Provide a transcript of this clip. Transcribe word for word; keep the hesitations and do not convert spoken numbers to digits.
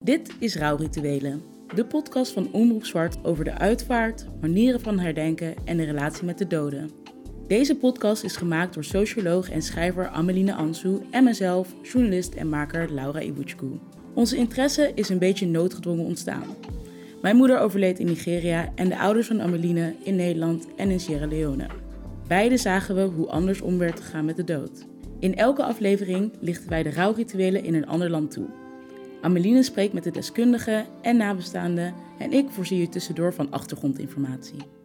Dit is Rouwrituelen, de podcast van Omroep Zwart over de uitvaart, manieren van herdenken en de relatie met de doden. Deze podcast is gemaakt door socioloog en schrijver Ameline Ansu en mezelf, journalist en maker Laura Ibuchku. Onze interesse is een beetje noodgedwongen ontstaan. Mijn moeder overleed in Nigeria en de ouders van Ameline in Nederland en in Sierra Leone. Beide zagen we hoe anders om werd gegaan met de dood. In elke aflevering lichten wij de rouwrituelen in een ander land toe. Ameline spreekt met de deskundigen en nabestaanden en ik voorzie je tussendoor van achtergrondinformatie.